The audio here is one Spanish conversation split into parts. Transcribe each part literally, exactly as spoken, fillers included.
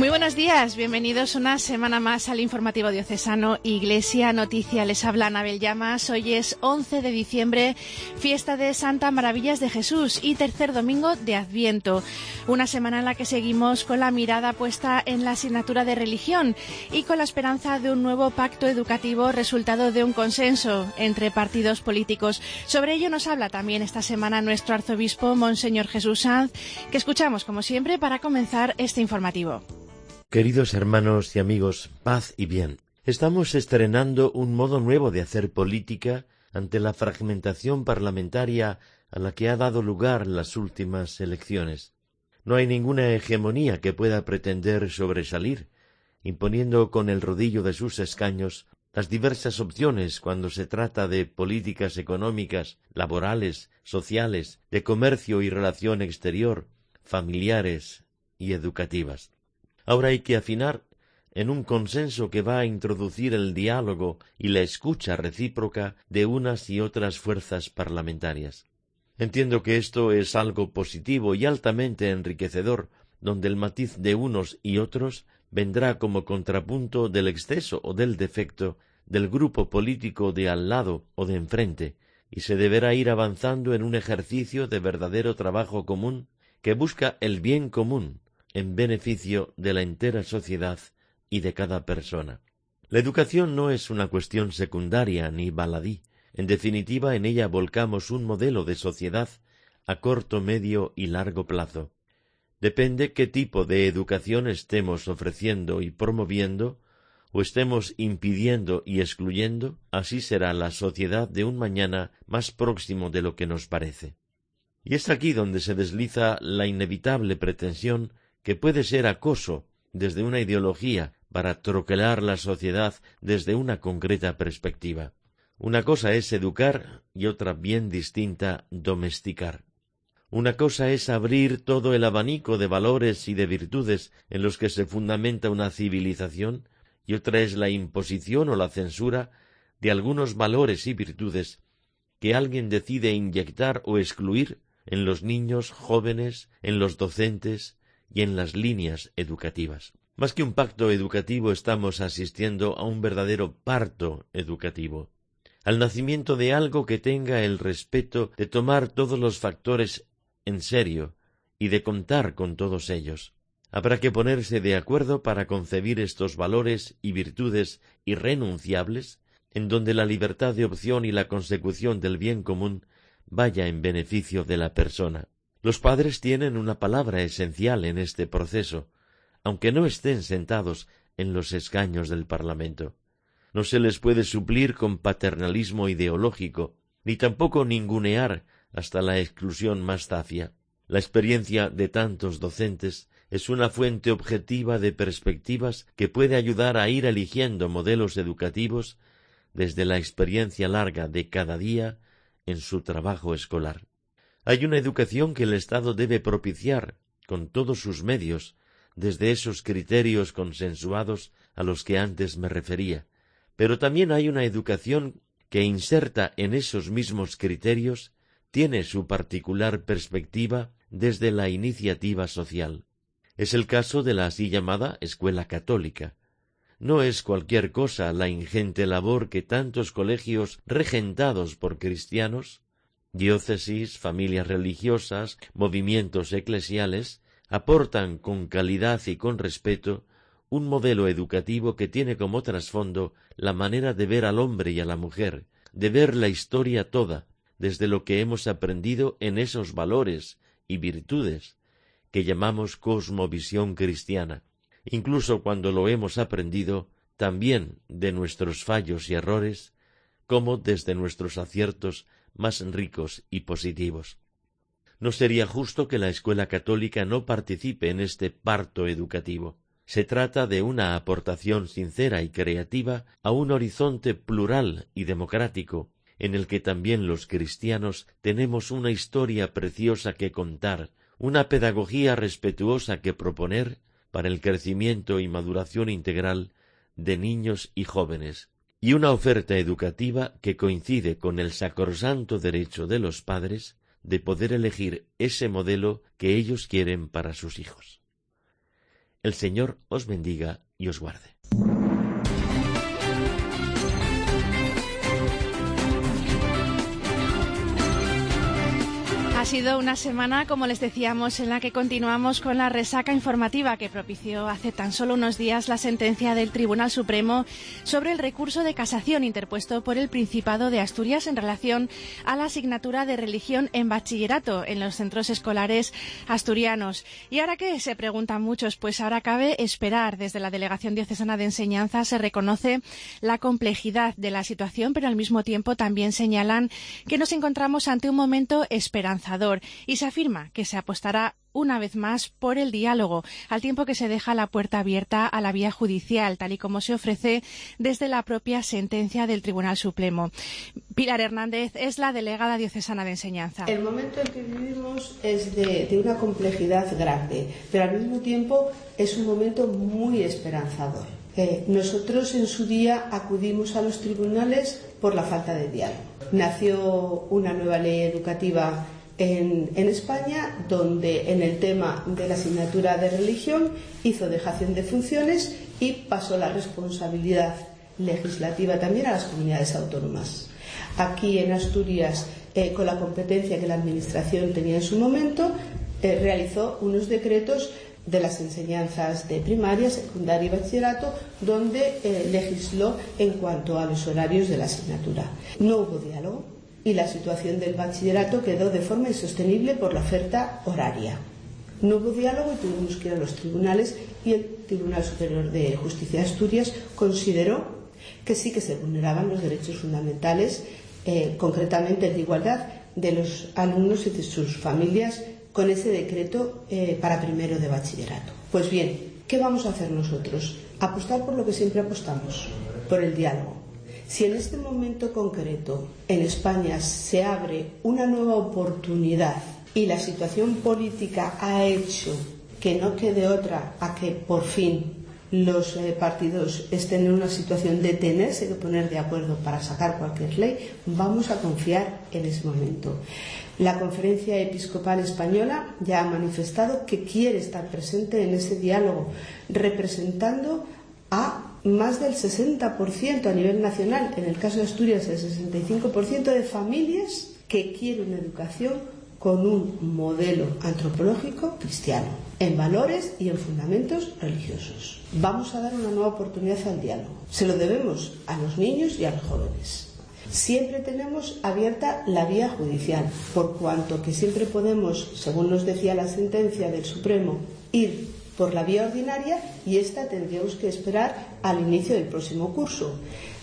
Muy buenos días, bienvenidos una semana más al informativo diocesano Iglesia Noticia. Les habla Anabel Llamas. Hoy es once de diciembre, fiesta de Santa Maravillas de Jesús y tercer domingo de Adviento. Una semana en la que seguimos con la mirada puesta en la asignatura de religión y con la esperanza de un nuevo pacto educativo resultado de un consenso entre partidos políticos. Sobre ello nos habla también esta semana nuestro arzobispo, Monseñor Jesús Sanz, que escuchamos como siempre para comenzar este informativo. Queridos hermanos y amigos, paz y bien. Estamos estrenando un modo nuevo de hacer política ante la fragmentación parlamentaria a la que ha dado lugar las últimas elecciones. No hay ninguna hegemonía que pueda pretender sobresalir, imponiendo con el rodillo de sus escaños las diversas opciones cuando se trata de políticas económicas, laborales, sociales, de comercio y relación exterior, familiares y educativas. Ahora hay que afinar en un consenso que va a introducir el diálogo y la escucha recíproca de unas y otras fuerzas parlamentarias. Entiendo que esto es algo positivo y altamente enriquecedor, donde el matiz de unos y otros vendrá como contrapunto del exceso o del defecto del grupo político de al lado o de enfrente, y se deberá ir avanzando en un ejercicio de verdadero trabajo común que busca el bien común, en beneficio de la entera sociedad y de cada persona. La educación no es una cuestión secundaria ni baladí. En definitiva, en ella volcamos un modelo de sociedad a corto, medio y largo plazo. Depende qué tipo de educación estemos ofreciendo y promoviendo, o estemos impidiendo y excluyendo, así será la sociedad de un mañana más próximo de lo que nos parece. Y es aquí donde se desliza la inevitable pretensión que puede ser acoso desde una ideología para troquelar la sociedad desde una concreta perspectiva. Una cosa es educar y otra bien distinta domesticar. Una cosa es abrir todo el abanico de valores y de virtudes en los que se fundamenta una civilización y otra es la imposición o la censura de algunos valores y virtudes que alguien decide inyectar o excluir en los niños, jóvenes, en los docentes y en las líneas educativas. Más que un pacto educativo, estamos asistiendo a un verdadero parto educativo, al nacimiento de algo que tenga el respeto de tomar todos los factores en serio y de contar con todos ellos. Habrá que ponerse de acuerdo para concebir estos valores y virtudes irrenunciables, en donde la libertad de opción y la consecución del bien común vaya en beneficio de la persona. Los padres tienen una palabra esencial en este proceso, aunque no estén sentados en los escaños del Parlamento. No se les puede suplir con paternalismo ideológico, ni tampoco ningunear hasta la exclusión más zafia. La experiencia de tantos docentes es una fuente objetiva de perspectivas que puede ayudar a ir eligiendo modelos educativos desde la experiencia larga de cada día en su trabajo escolar. Hay una educación que el Estado debe propiciar con todos sus medios, desde esos criterios consensuados a los que antes me refería, pero también hay una educación que inserta en esos mismos criterios, tiene su particular perspectiva desde la iniciativa social. Es el caso de la así llamada escuela católica. No es cualquier cosa la ingente labor que tantos colegios regentados por cristianos, diócesis, familias religiosas, movimientos eclesiales, aportan con calidad y con respeto un modelo educativo que tiene como trasfondo la manera de ver al hombre y a la mujer, de ver la historia toda, desde lo que hemos aprendido en esos valores y virtudes que llamamos cosmovisión cristiana, incluso cuando lo hemos aprendido también de nuestros fallos y errores, como desde nuestros aciertos más ricos y positivos. No sería justo que la escuela católica no participe en este parto educativo. Se trata de una aportación sincera y creativa a un horizonte plural y democrático, en el que también los cristianos tenemos una historia preciosa que contar, una pedagogía respetuosa que proponer para el crecimiento y maduración integral de niños y jóvenes, y una oferta educativa que coincide con el sacrosanto derecho de los padres de poder elegir ese modelo que ellos quieren para sus hijos. El Señor os bendiga y os guarde. Ha sido una semana, como les decíamos, en la que continuamos con la resaca informativa que propició hace tan solo unos días la sentencia del Tribunal Supremo sobre el recurso de casación interpuesto por el Principado de Asturias en relación a la asignatura de religión en bachillerato en los centros escolares asturianos. ¿Y ahora qué? Se preguntan muchos. Pues ahora cabe esperar. Desde la Delegación Diocesana de Enseñanza se reconoce la complejidad de la situación, pero al mismo tiempo también señalan que nos encontramos ante un momento esperanzador. Y se afirma que se apostará una vez más por el diálogo, al tiempo que se deja la puerta abierta a la vía judicial, tal y como se ofrece desde la propia sentencia del Tribunal Supremo. Pilar Hernández es la delegada diocesana de Enseñanza. El momento en que vivimos es de, de una complejidad grande, pero al mismo tiempo es un momento muy esperanzador. Eh, nosotros en su día acudimos a los tribunales por la falta de diálogo. Nació una nueva ley educativa En, en España, donde en el tema de la asignatura de religión hizo dejación de funciones y pasó la responsabilidad legislativa también a las comunidades autónomas. Aquí en Asturias, eh, con la competencia que la Administración tenía en su momento, eh, realizó unos decretos de las enseñanzas de primaria, secundaria y bachillerato, donde eh, legisló en cuanto a los horarios de la asignatura. No hubo diálogo y la situación del bachillerato quedó de forma insostenible por la oferta horaria. No hubo diálogo y tuvimos que ir a los tribunales, y el Tribunal Superior de Justicia de Asturias consideró que sí que se vulneraban los derechos fundamentales, eh, concretamente el de igualdad de los alumnos y de sus familias, con ese decreto eh, para primero de bachillerato. Pues bien, ¿qué vamos a hacer nosotros? Apostar por lo que siempre apostamos, por el diálogo. Si en este momento concreto en España se abre una nueva oportunidad y la situación política ha hecho que no quede otra a que por fin los eh, partidos estén en una situación de tenerse que poner de acuerdo para sacar cualquier ley, vamos a confiar en ese momento. La Conferencia Episcopal Española ya ha manifestado que quiere estar presente en ese diálogo, representando a más del sesenta por ciento a nivel nacional, en el caso de Asturias el sesenta y cinco por ciento de familias que quieren una educación con un modelo antropológico cristiano, en valores y en fundamentos religiosos. Vamos a dar una nueva oportunidad al diálogo. Se lo debemos a los niños y a los jóvenes. Siempre tenemos abierta la vía judicial, por cuanto que siempre podemos, según nos decía la sentencia del Supremo, ir por la vía ordinaria, y esta tendríamos que esperar al inicio del próximo curso.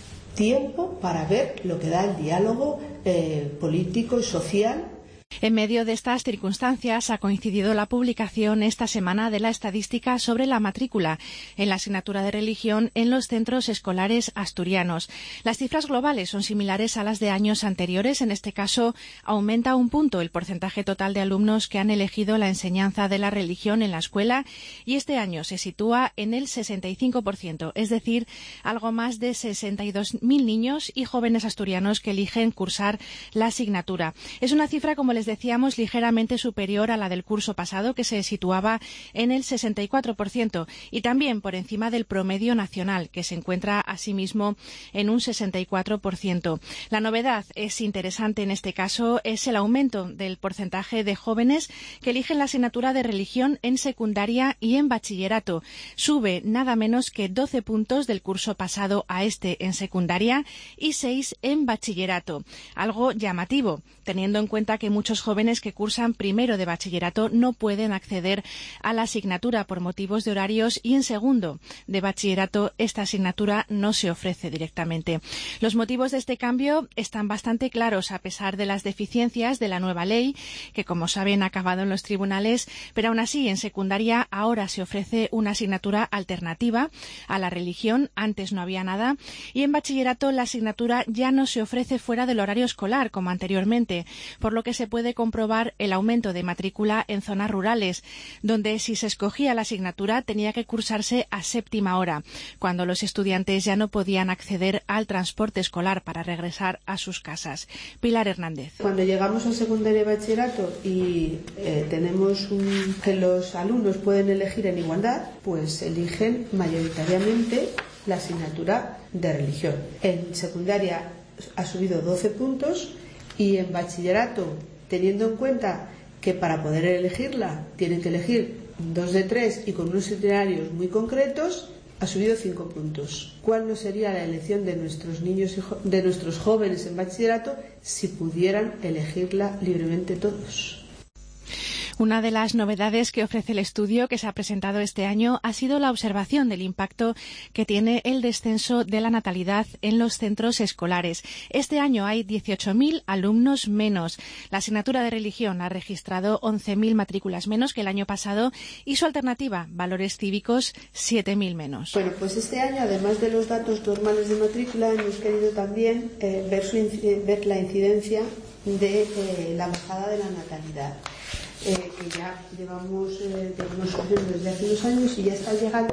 Tiempo para ver lo que da el diálogo eh, político y social. En medio de estas circunstancias ha coincidido la publicación esta semana de la estadística sobre la matrícula en la asignatura de religión en los centros escolares asturianos. Las cifras globales son similares a las de años anteriores. En este caso, aumenta un punto el porcentaje total de alumnos que han elegido la enseñanza de la religión en la escuela, y este año se sitúa en el sesenta y cinco por ciento, es decir, algo más de sesenta y dos mil niños y jóvenes asturianos que eligen cursar la asignatura. Es una cifra, como les decíamos, ligeramente superior a la del curso pasado, que se situaba en el sesenta y cuatro por ciento, y también por encima del promedio nacional, que se encuentra asimismo en un sesenta y cuatro por ciento. La novedad es interesante en este caso, es el aumento del porcentaje de jóvenes que eligen la asignatura de religión en secundaria y en bachillerato. Sube nada menos que doce puntos del curso pasado a este en secundaria y seis en bachillerato. Algo llamativo, teniendo en cuenta que muchos jóvenes que cursan primero de bachillerato no pueden acceder a la asignatura por motivos de horarios, y en segundo de bachillerato esta asignatura no se ofrece directamente. Los motivos de este cambio están bastante claros, a pesar de las deficiencias de la nueva ley, que como saben ha acabado en los tribunales, pero aún así en secundaria ahora se ofrece una asignatura alternativa a la religión, antes no había nada, y en bachillerato la asignatura ya no se ofrece fuera del horario escolar como anteriormente, doce, por lo que se puede comprobar el aumento de matrícula en zonas rurales, donde si se escogía la asignatura tenía que cursarse a séptima hora, cuando los estudiantes ya no podían acceder al transporte escolar para regresar a sus casas. Pilar Hernández. Cuando llegamos al secundario y bachillerato y eh, tenemos un, que los alumnos pueden elegir en igualdad, pues eligen mayoritariamente la asignatura de religión. En secundaria ha subido doce puntos y en bachillerato, teniendo en cuenta que para poder elegirla tienen que elegir dos de tres y con unos itinerarios muy concretos, ha subido cinco puntos. ¿Cuál no sería la elección de nuestros niños y jo- de nuestros jóvenes en bachillerato si pudieran elegirla libremente todos? Una de las novedades que ofrece el estudio que se ha presentado este año ha sido la observación del impacto que tiene el descenso de la natalidad en los centros escolares. Este año hay dieciocho mil alumnos menos. La asignatura de religión ha registrado once mil matrículas menos que el año pasado y su alternativa, valores cívicos, siete mil menos. Bueno, pues este año, además de los datos normales de matrícula, hemos querido también eh, ver, su, eh, ver la incidencia de eh, la bajada de la natalidad. Eh, que ya llevamos eh, tenemos sufriendo desde hace unos años y ya está llegando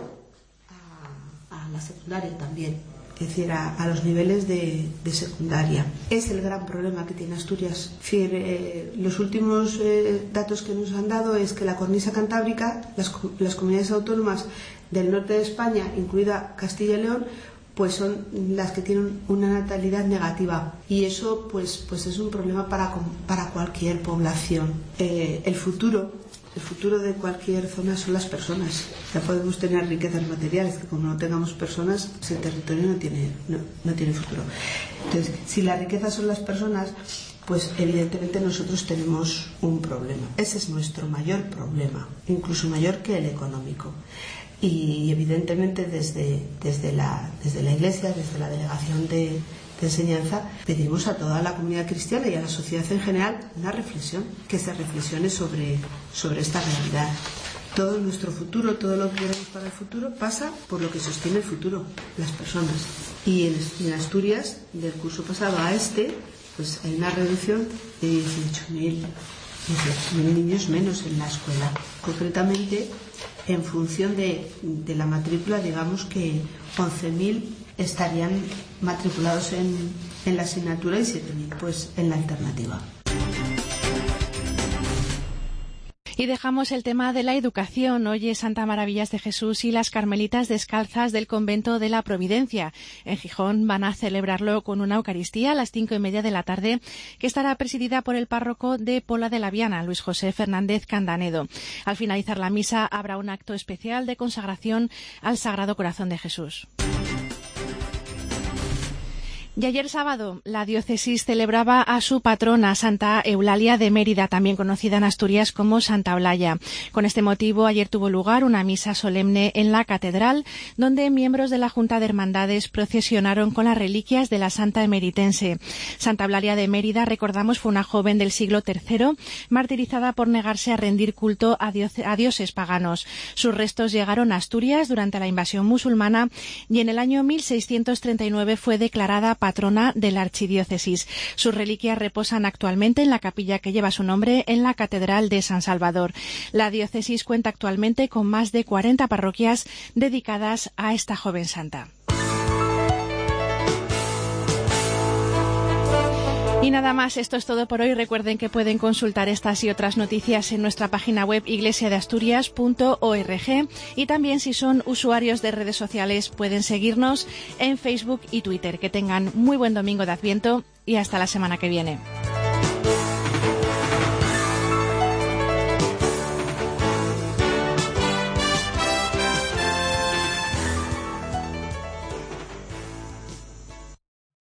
a, a la secundaria también, es decir, a, a los niveles de, de secundaria. Es el gran problema que tiene Asturias. Es decir, eh, los últimos eh, datos que nos han dado es que la cornisa cantábrica, las, las comunidades autónomas del norte de España, incluida Castilla y León, pues son las que tienen una natalidad negativa y eso pues pues es un problema para para cualquier población. Eh, el futuro el futuro de cualquier zona son las personas. Ya podemos tener riquezas materiales, que como no tengamos personas, ese territorio no tiene no, no tiene futuro. Entonces, si la riqueza son las personas, pues evidentemente nosotros tenemos un problema. Ese es nuestro mayor problema, incluso mayor que el económico. Y evidentemente desde, desde, la, desde la Iglesia, desde la Delegación de, de Enseñanza, pedimos a toda la comunidad cristiana y a la sociedad en general una reflexión, que se reflexione sobre, sobre esta realidad. Todo nuestro futuro, todo lo que queremos para el futuro pasa por lo que sostiene el futuro, las personas. Y en, en Asturias, del curso pasado a este, pues hay una reducción de dieciocho mil niños menos en la escuela. Concretamente, en función de, de la matrícula, digamos que once mil estarían matriculados en, en la asignatura y siete mil pues en la alternativa. Y dejamos el tema de la educación. Hoy es Santa Maravillas de Jesús y las Carmelitas Descalzas del Convento de la Providencia. En Gijón van a celebrarlo con una Eucaristía a las cinco y media de la tarde, que estará presidida por el párroco de Pola de la Viana, Luis José Fernández Candanedo. Al finalizar la misa habrá un acto especial de consagración al Sagrado Corazón de Jesús. Y ayer sábado la diócesis celebraba a su patrona, Santa Eulalia de Mérida, también conocida en Asturias como Santa Olalla. Con este motivo, ayer tuvo lugar una misa solemne en la catedral, donde miembros de la Junta de Hermandades procesionaron con las reliquias de la Santa Emeritense. Santa Eulalia de Mérida, recordamos, fue una joven del siglo tercero, martirizada por negarse a rendir culto a, dios, a dioses paganos. Sus restos llegaron a Asturias durante la invasión musulmana y en el año mil seiscientos treinta y nueve fue declarada patrona de la archidiócesis. Sus reliquias reposan actualmente en la capilla que lleva su nombre en la Catedral de San Salvador. La diócesis cuenta actualmente con más de cuarenta parroquias dedicadas a esta joven santa. Y nada más, esto es todo por hoy. Recuerden que pueden consultar estas y otras noticias en nuestra página web iglesia de asturias punto org y también, si son usuarios de redes sociales, pueden seguirnos en Facebook y Twitter. Que tengan muy buen domingo de Adviento y hasta la semana que viene.